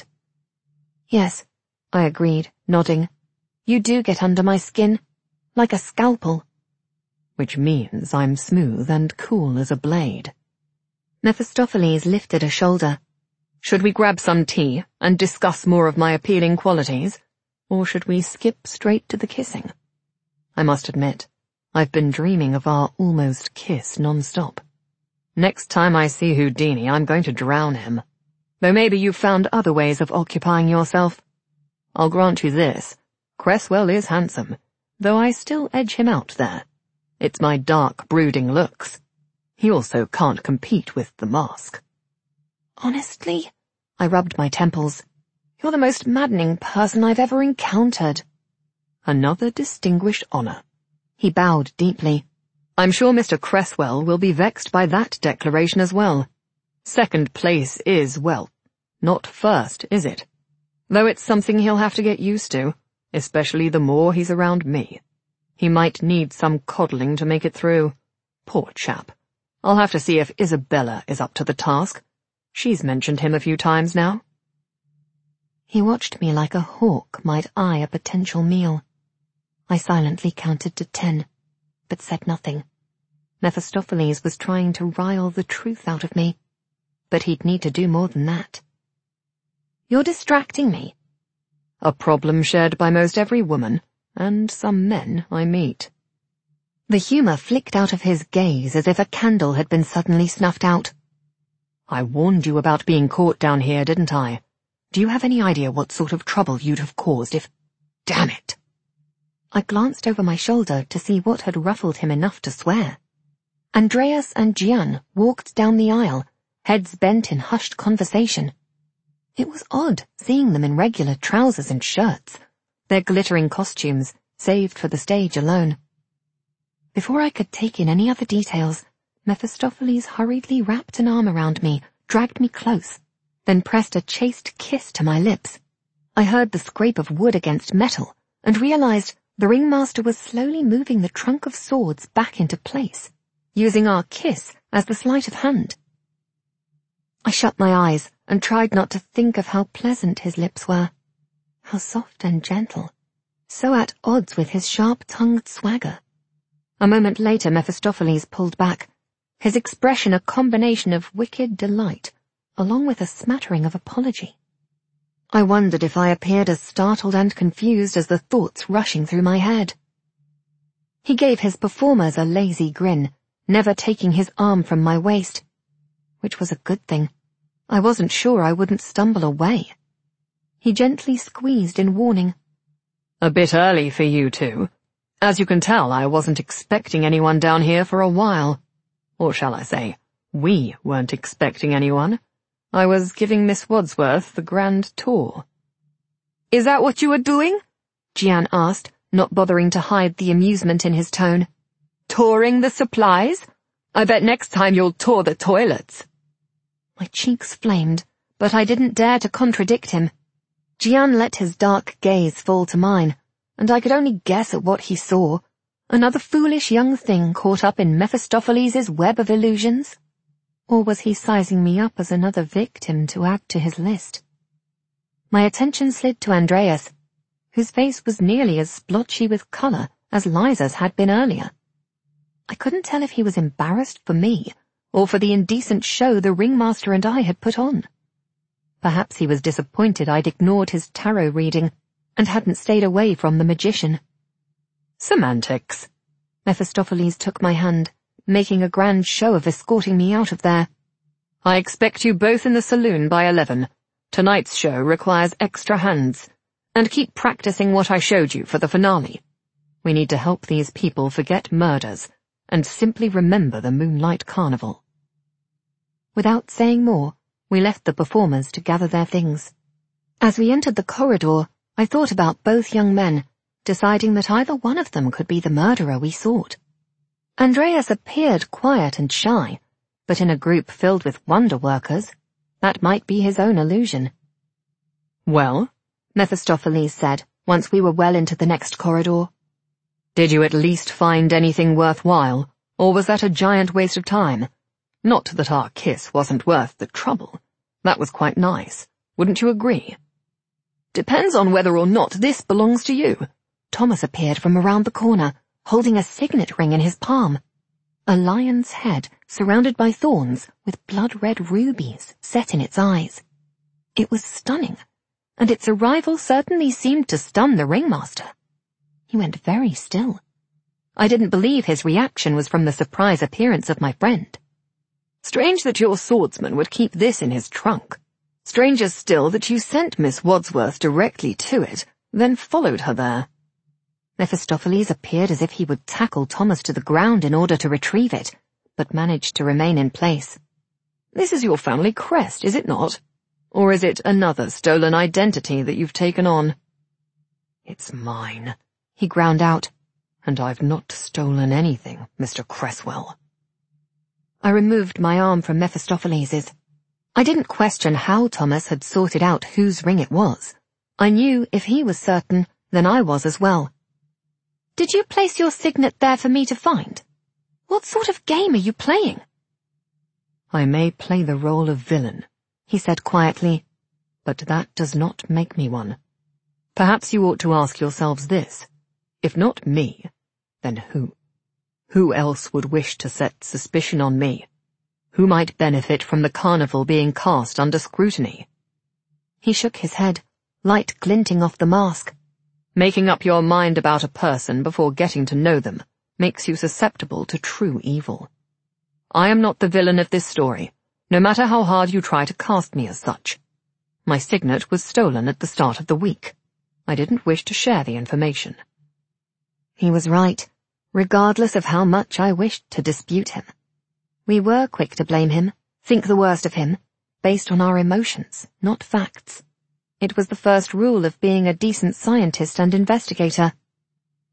Yes, I agreed, nodding. You do get under my skin, like a scalpel. Which means I'm smooth and cool as a blade. Mephistopheles lifted a shoulder. Should we grab some tea and discuss more of my appealing qualities, or should we skip straight to the kissing? I must admit, I've been dreaming of our almost kiss non-stop. Next time I see Houdini, I'm going to drown him. Though maybe you've found other ways of occupying yourself. I'll grant you this, Cresswell is handsome, though I still edge him out there. It's my dark, brooding looks. He also can't compete with the mask. Honestly, I rubbed my temples. You're the most maddening person I've ever encountered. Another distinguished honour. He bowed deeply. I'm sure Mister Cresswell will be vexed by that declaration as well. Second place is, well, not first, is it? Though it's something he'll have to get used to, especially the more he's around me. He might need some coddling to make it through. Poor chap. I'll have to see if Isabella is up to the task. She's mentioned him a few times now. He watched me like a hawk might eye a potential meal. I silently counted to ten, but said nothing. Mephistopheles was trying to rile the truth out of me, but he'd need to do more than that. You're distracting me. A problem shared by most every woman, and some men I meet. The humour flicked out of his gaze as if a candle had been suddenly snuffed out. I warned you about being caught down here, didn't I? Do you have any idea what sort of trouble you'd have caused if... Damn it! I glanced over my shoulder to see what had ruffled him enough to swear. Andreas and Gian walked down the aisle, heads bent in hushed conversation. It was odd seeing them in regular trousers and shirts, their glittering costumes saved for the stage alone. Before I could take in any other details, Mephistopheles hurriedly wrapped an arm around me, dragged me close, then pressed a chaste kiss to my lips. I heard the scrape of wood against metal and realized the ringmaster was slowly moving the trunk of swords back into place, using our kiss as the sleight of hand. I shut my eyes and tried not to think of how pleasant his lips were, how soft and gentle, so at odds with his sharp-tongued swagger. A moment later Mephistopheles pulled back, his expression a combination of wicked delight, along with a smattering of apology. I wondered if I appeared as startled and confused as the thoughts rushing through my head. He gave his performers a lazy grin, never taking his arm from my waist, which was a good thing. I wasn't sure I wouldn't stumble away. He gently squeezed in warning. A bit early for you two. As you can tell, I wasn't expecting anyone down here for a while. Or shall I say, we weren't expecting anyone. I was giving Miss Wadsworth the grand tour. Is that what you were doing? Gian asked, not bothering to hide the amusement in his tone. Touring the supplies? I bet next time you'll tour the toilets. My cheeks flamed, but I didn't dare to contradict him. Gian let his dark gaze fall to mine, and I could only guess at what he saw. Another foolish young thing caught up in Mephistopheles' web of illusions? Or was he sizing me up as another victim to add to his list? My attention slid to Andreas, whose face was nearly as splotchy with colour as Liza's had been earlier. I couldn't tell if he was embarrassed for me, or for the indecent show the ringmaster and I had put on. Perhaps he was disappointed I'd ignored his tarot reading and hadn't stayed away from the magician. Semantics. Mephistopheles took my hand, making a grand show of escorting me out of there. I expect you both in the saloon by eleven. Tonight's show requires extra hands. And keep practicing what I showed you for the finale. We need to help these people forget murders and simply remember the Moonlight Carnival. Without saying more, we left the performers to gather their things. As we entered the corridor, I thought about both young men, deciding that either one of them could be the murderer we sought. Andreas appeared quiet and shy, but in a group filled with wonder workers, that might be his own illusion. Well, Mephistopheles said, once we were well into the next corridor. Did you at least find anything worthwhile, or was that a giant waste of time? Not that our kiss wasn't worth the trouble. That was quite nice. Wouldn't you agree? Depends on whether or not this belongs to you. Thomas appeared from around the corner, holding a signet ring in his palm. A lion's head surrounded by thorns with blood-red rubies set in its eyes. It was stunning, and its arrival certainly seemed to stun the ringmaster. He went very still. I didn't believe his reaction was from the surprise appearance of my friend. Strange that your swordsman would keep this in his trunk. Stranger still that you sent Miss Wadsworth directly to it, then followed her there. Mephistopheles appeared as if he would tackle Thomas to the ground in order to retrieve it, but managed to remain in place. This is your family crest, is it not? Or is it another stolen identity that you've taken on? It's mine, he ground out, and I've not stolen anything, Mister Cresswell. I removed my arm from Mephistopheles's. I didn't question how Thomas had sorted out whose ring it was. I knew if he was certain, then I was as well. Did you place your signet there for me to find? What sort of game are you playing? I may play the role of villain, he said quietly, but that does not make me one. Perhaps you ought to ask yourselves this. If not me, then who? Who else would wish to set suspicion on me? Who might benefit from the carnival being cast under scrutiny? He shook his head, light glinting off the mask. Making up your mind about a person before getting to know them makes you susceptible to true evil. I am not the villain of this story, no matter how hard you try to cast me as such. My signet was stolen at the start of the week. I didn't wish to share the information. He was right, regardless of how much I wished to dispute him. We were quick to blame him, think the worst of him, based on our emotions, not facts. It was the first rule of being a decent scientist and investigator.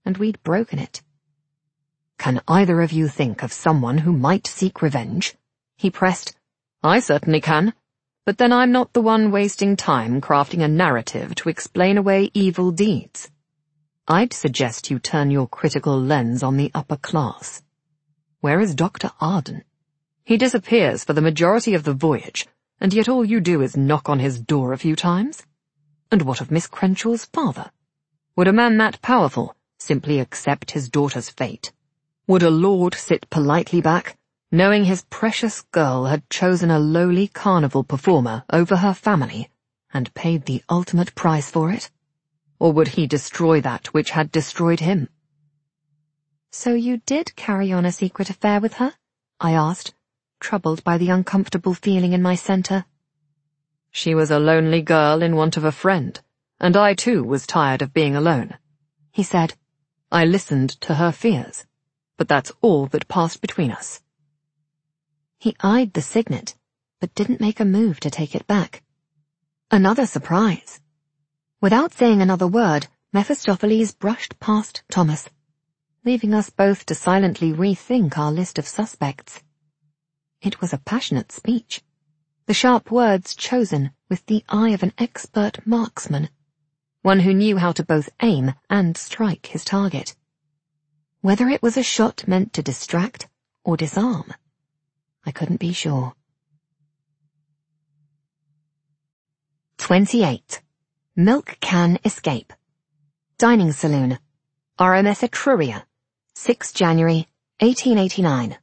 and we'd broken it. "Can either of you think of someone who might seek revenge?" he pressed. "I certainly can, but then I'm not the one wasting time crafting a narrative to explain away evil deeds. I'd suggest you turn your critical lens on the upper class. Where is Doctor Arden? He disappears for the majority of the voyage, and yet all you do is knock on his door a few times. And what of Miss Crenshaw's father? Would a man that powerful simply accept his daughter's fate? Would a lord sit politely back, knowing his precious girl had chosen a lowly carnival performer over her family, and paid the ultimate price for it? Or would he destroy that which had destroyed him?" "So you did carry on a secret affair with her?" I asked, troubled by the uncomfortable feeling in my centre. "She was a lonely girl in want of a friend, and I too was tired of being alone," he said. "I listened to her fears, but that's all that passed between us." He eyed the signet, but didn't make a move to take it back. Another surprise. Without saying another word, Mephistopheles brushed past Thomas, leaving us both to silently rethink our list of suspects. It was a passionate speech, the sharp words chosen with the eye of an expert marksman, one who knew how to both aim and strike his target. Whether it was a shot meant to distract or disarm, I couldn't be sure. twenty-eight. Milk Can Escape. Dining Saloon, R M S Etruria, sixth January, eighteen eighty-nine.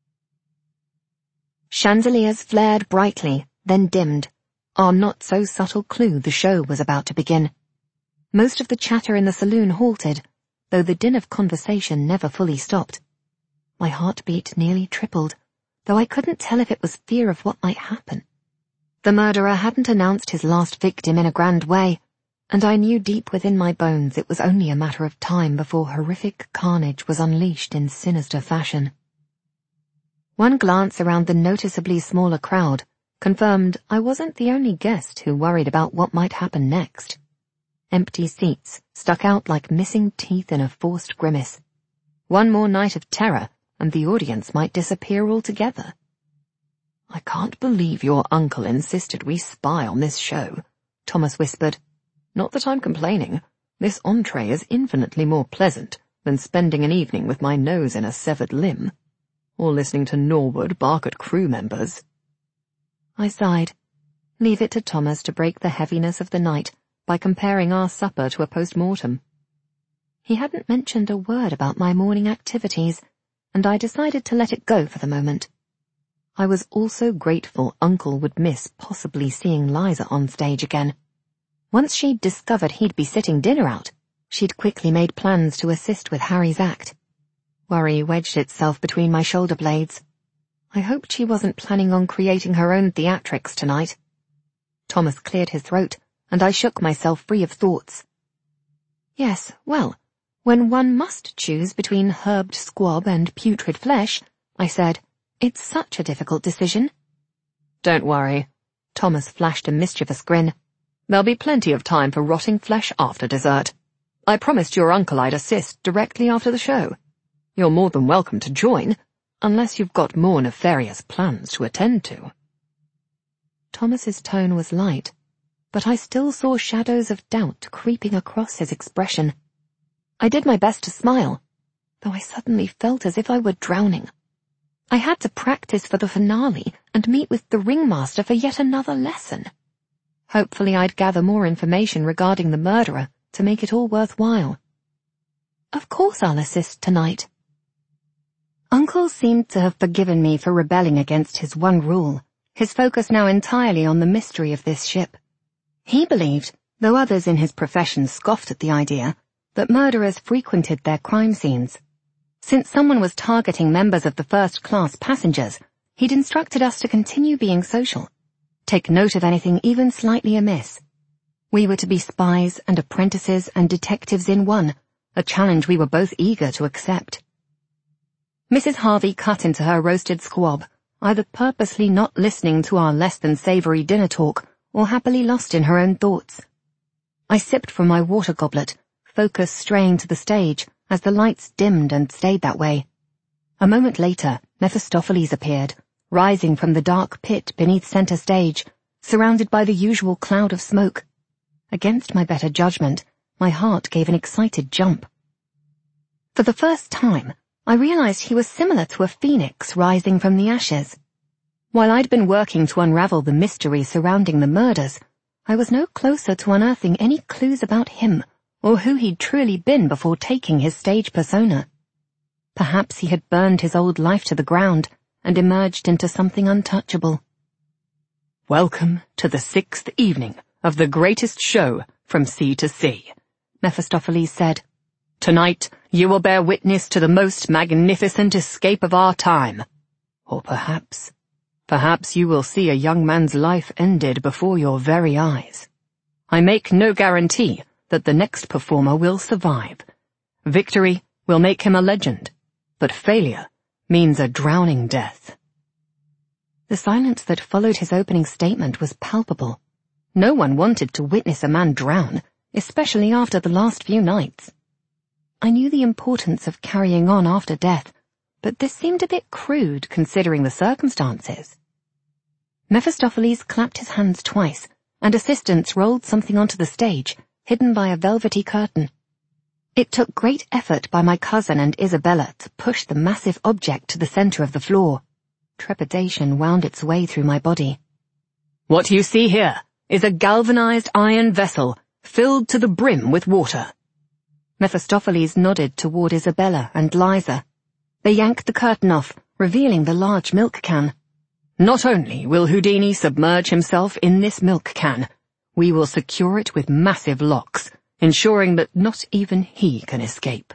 Chandeliers flared brightly, then dimmed, our not-so-subtle clue the show was about to begin. Most of the chatter in the saloon halted, though the din of conversation never fully stopped. My heartbeat nearly tripled, though I couldn't tell if it was fear of what might happen. The murderer hadn't announced his last victim in a grand way, and I knew deep within my bones it was only a matter of time before horrific carnage was unleashed in sinister fashion. One glance around the noticeably smaller crowd confirmed I wasn't the only guest who worried about what might happen next. Empty seats stuck out like missing teeth in a forced grimace. One more night of terror, and the audience might disappear altogether. "I can't believe your uncle insisted we spy on this show," Thomas whispered. "Not that I'm complaining. This entree is infinitely more pleasant than spending an evening with my nose in a severed limb, or listening to Norwood bark at crew members." I sighed. Leave it to Thomas to break the heaviness of the night by comparing our supper to a post-mortem. He hadn't mentioned a word about my morning activities, and I decided to let it go for the moment. I was also grateful Uncle would miss possibly seeing Liza on stage again. Once she'd discovered he'd be sitting dinner out, she'd quickly made plans to assist with Harry's act. Worry wedged itself between my shoulder blades. I hoped she wasn't planning on creating her own theatrics tonight. Thomas cleared his throat, and I shook myself free of thoughts. Yes, well, when one must choose between herbed squab and putrid flesh, I said, it's such a difficult decision. "Don't worry," Thomas flashed a mischievous grin. "There'll be plenty of time for rotting flesh after dessert. I promised your uncle I'd assist directly after the show. You're more than welcome to join, unless you've got more nefarious plans to attend to." Thomas's tone was light, but I still saw shadows of doubt creeping across his expression. I did my best to smile, though I suddenly felt as if I were drowning. I had to practice for the finale and meet with the ringmaster for yet another lesson. Hopefully I'd gather more information regarding the murderer to make it all worthwhile. Of course I'll assist tonight. Uncle seemed to have forgiven me for rebelling against his one rule, his focus now entirely on the mystery of this ship. He believed, though others in his profession scoffed at the idea, that murderers frequented their crime scenes. Since someone was targeting members of the first-class passengers, he'd instructed us to continue being social. Take note of anything even slightly amiss. We were to be spies and apprentices and detectives in one, a challenge we were both eager to accept. Missus Harvey cut into her roasted squab, either purposely not listening to our less-than-savoury dinner talk or happily lost in her own thoughts. I sipped from my water goblet, focus straying to the stage, as the lights dimmed and stayed that way. A moment later, Mephistopheles appeared, rising from the dark pit beneath center stage, surrounded by the usual cloud of smoke. Against my better judgment, my heart gave an excited jump. For the first time, I realized he was similar to a phoenix rising from the ashes. While I'd been working to unravel the mystery surrounding the murders, I was no closer to unearthing any clues about him or who he'd truly been before taking his stage persona. Perhaps he had burned his old life to the ground and emerged into something untouchable. "Welcome to the sixth evening of the greatest show from sea to sea," Mephistopheles said. "Tonight you will bear witness to the most magnificent escape of our time. Or perhaps, perhaps you will see a young man's life ended before your very eyes. I make no guarantee that the next performer will survive. Victory will make him a legend, but failure means a drowning death." The silence that followed his opening statement was palpable. No one wanted to witness a man drown, especially after the last few nights. I knew the importance of carrying on after death, but this seemed a bit crude considering the circumstances. Mephistopheles clapped his hands twice, and assistants rolled something onto the stage, hidden by a velvety curtain. It took great effort by my cousin and Isabella to push the massive object to the center of the floor. Trepidation wound its way through my body. "What you see here is a galvanized iron vessel filled to the brim with water." Mephistopheles nodded toward Isabella and Liza. They yanked the curtain off, revealing the large milk can. "Not only will Houdini submerge himself in this milk can, we will secure it with massive locks, ensuring that not even he can escape."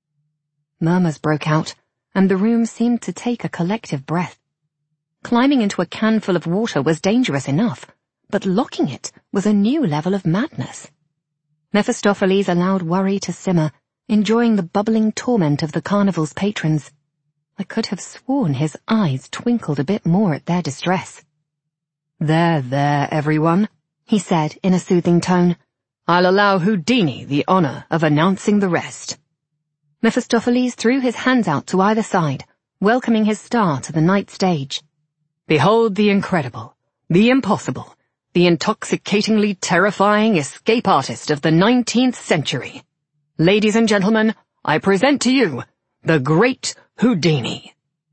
Murmurs broke out, and the room seemed to take a collective breath. Climbing into a can full of water was dangerous enough, but locking it was a new level of madness. Mephistopheles allowed worry to simmer, enjoying the bubbling torment of the carnival's patrons. I could have sworn his eyes twinkled a bit more at their distress. "There, there, everyone," he said in a soothing tone. "I'll allow Houdini the honor of announcing the rest." Mephistopheles threw his hands out to either side, welcoming his star to the night stage. "Behold the incredible, the impossible, the intoxicatingly terrifying escape artist of the nineteenth century. Ladies and gentlemen, I present to you the great Houdini."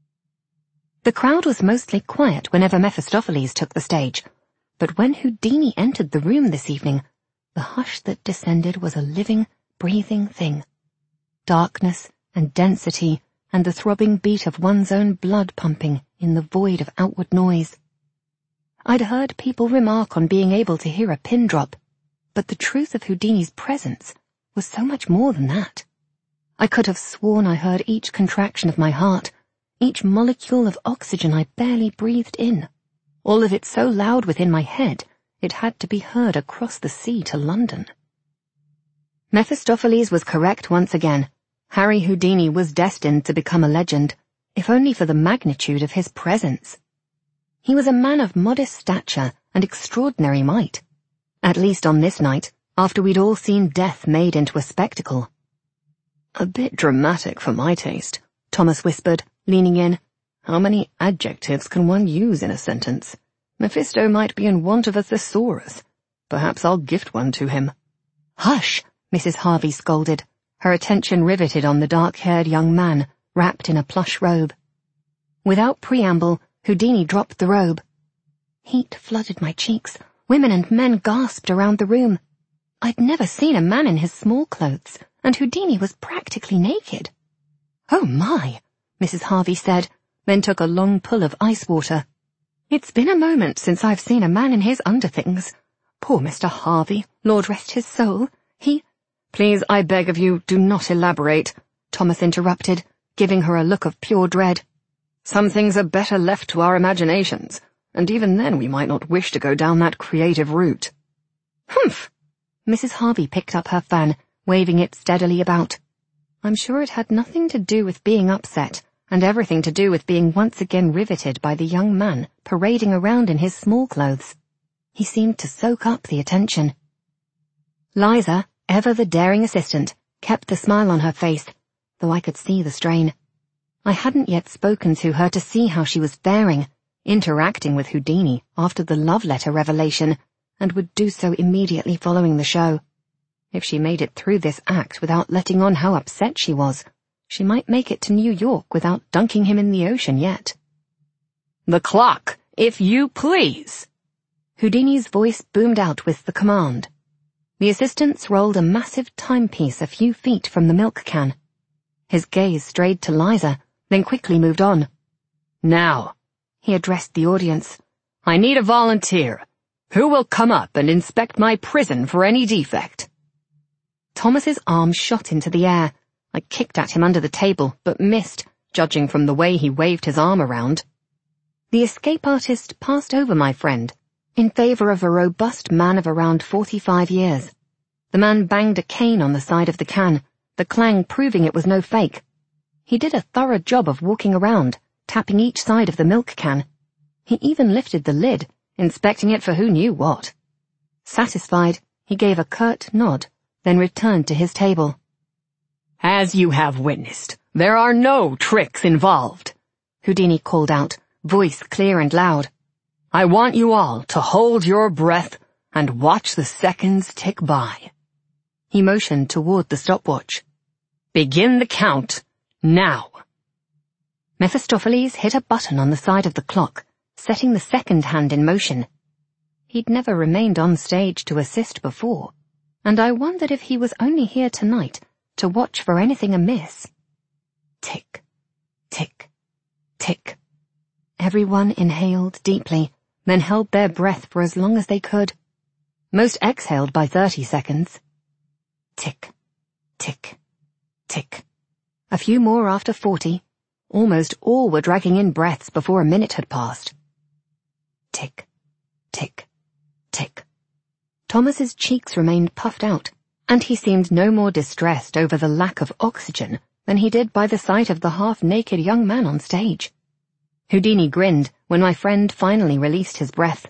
The crowd was mostly quiet whenever Mephistopheles took the stage, but when Houdini entered the room this evening, the hush that descended was a living, breathing thing. Darkness and density and the throbbing beat of one's own blood pumping in the void of outward noise. I'd heard people remark on being able to hear a pin drop, but the truth of Houdini's presence was so much more than that. I could have sworn I heard each contraction of my heart, each molecule of oxygen I barely breathed in, all of it so loud within my head it had to be heard across the sea to London. Mephistopheles was correct once again. Harry Houdini was destined to become a legend, if only for the magnitude of his presence. He was a man of modest stature and extraordinary might, at least on this night, after we'd all seen death made into a spectacle. "A bit dramatic for my taste," Thomas whispered, leaning in. "How many adjectives can one use in a sentence? Mephisto might be in want of a thesaurus. Perhaps I'll gift one to him." "Hush!" Missus Harvey scolded, her attention riveted on the dark-haired young man, wrapped in a plush robe. Without preamble, Houdini dropped the robe. Heat flooded my cheeks. Women and men gasped around the room. I'd never seen a man in his small clothes, and Houdini was practically naked. "Oh my," Missus Harvey said, then took a long pull of ice water. "It's been a moment since I've seen a man in his underthings. Poor Mister Harvey, Lord rest his soul, he—" "Please, I beg of you, do not elaborate," Thomas interrupted, giving her a look of pure dread. "Some things are better left to our imaginations, and even then we might not wish to go down that creative route." "Humph!" Missus Harvey picked up her fan, waving it steadily about. I'm sure it had nothing to do with being upset, and everything to do with being once again riveted by the young man parading around in his small clothes. He seemed to soak up the attention. Liza, ever the daring assistant, kept the smile on her face, though I could see the strain. I hadn't yet spoken to her to see how she was faring, interacting with Houdini after the love letter revelation, and would do so immediately following the show. If she made it through this act without letting on how upset she was, she might make it to New York without dunking him in the ocean yet. "The clock, if you please!" Houdini's voice boomed out with the command. The assistants rolled a massive timepiece a few feet from the milk can. His gaze strayed to Liza, then quickly moved on. "Now," he addressed the audience, "I need a volunteer. Who will come up and inspect my prison for any defect?" Thomas's arm shot into the air. I kicked at him under the table, but missed, judging from the way he waved his arm around. The escape artist passed over my friend, in favor of a robust man of around forty-five years. The man banged a cane on the side of the can, the clang proving it was no fake. He did a thorough job of walking around, tapping each side of the milk can. He even lifted the lid, inspecting it for who knew what. Satisfied, he gave a curt nod, then returned to his table. "As you have witnessed, there are no tricks involved," Houdini called out, voice clear and loud. "I want you all to hold your breath and watch the seconds tick by." He motioned toward the stopwatch. "Begin the count, now." Mephistopheles hit a button on the side of the clock, setting the second hand in motion. He'd never remained on stage to assist before, and I wondered if he was only here tonight to watch for anything amiss. Tick, tick, tick. Everyone inhaled deeply, then held their breath for as long as they could. Most exhaled by thirty seconds. Tick, tick, tick. A few more after forty. Almost all were dragging in breaths before a minute had passed. Tick, tick, tick. Thomas's cheeks remained puffed out, and he seemed no more distressed over the lack of oxygen than he did by the sight of the half-naked young man on stage. Houdini grinned when my friend finally released his breath.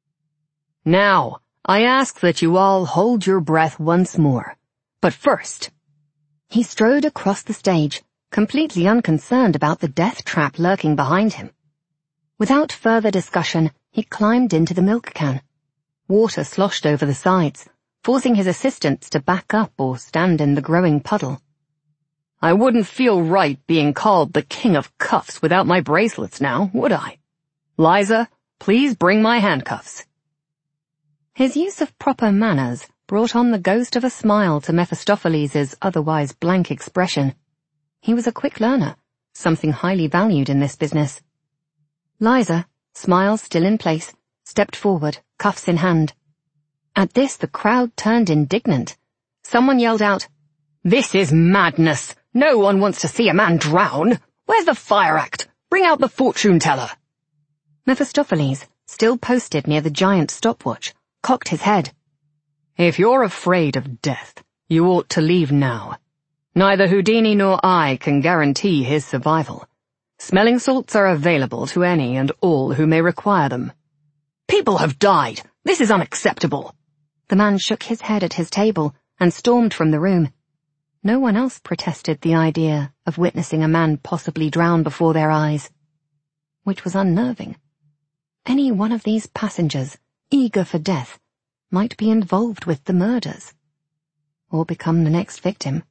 "Now, I ask that you all hold your breath once more. But first..." He strode across the stage, completely unconcerned about the death trap lurking behind him. Without further discussion, he climbed into the milk can. Water sloshed over the sides, forcing his assistants to back up or stand in the growing puddle. "I wouldn't feel right being called the King of Cuffs without my bracelets now, would I? Liza, please bring my handcuffs." His use of proper manners brought on the ghost of a smile to Mephistopheles' otherwise blank expression. He was a quick learner, something highly valued in this business. Liza, smile still in place, stepped forward, cuffs in hand. At this the crowd turned indignant. Someone yelled out, "This is madness! No one wants to see a man drown! Where's the fire act? Bring out the fortune teller!" Mephistopheles, still posted near the giant stopwatch, cocked his head. "If you're afraid of death, you ought to leave now. Neither Houdini nor I can guarantee his survival. Smelling salts are available to any and all who may require them." "People have died! This is unacceptable!" The man shook his head at his table and stormed from the room. No one else protested the idea of witnessing a man possibly drown before their eyes. Which was unnerving. Any one of these passengers, eager for death, might be involved with the murders. Or become the next victim.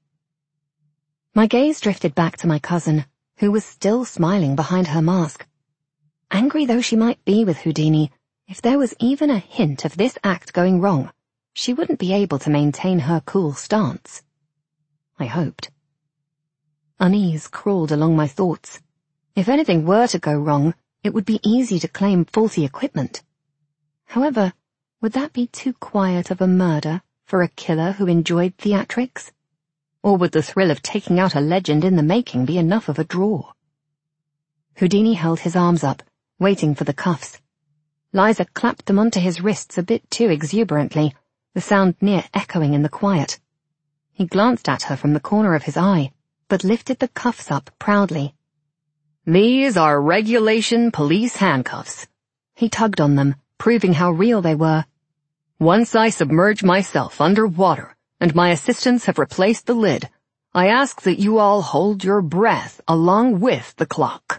My gaze drifted back to my cousin, who was still smiling behind her mask. Angry though she might be with Houdini, if there was even a hint of this act going wrong, she wouldn't be able to maintain her cool stance. I hoped. Unease crawled along my thoughts. If anything were to go wrong, it would be easy to claim faulty equipment. However, would that be too quiet of a murder for a killer who enjoyed theatrics? Or would the thrill of taking out a legend in the making be enough of a draw? Houdini held his arms up, waiting for the cuffs. Liza clapped them onto his wrists a bit too exuberantly, the sound near echoing in the quiet. He glanced at her from the corner of his eye, but lifted the cuffs up proudly. "These are regulation police handcuffs." He tugged on them, proving how real they were. "Once I submerge myself under water, and my assistants have replaced the lid, I ask that you all hold your breath along with the clock.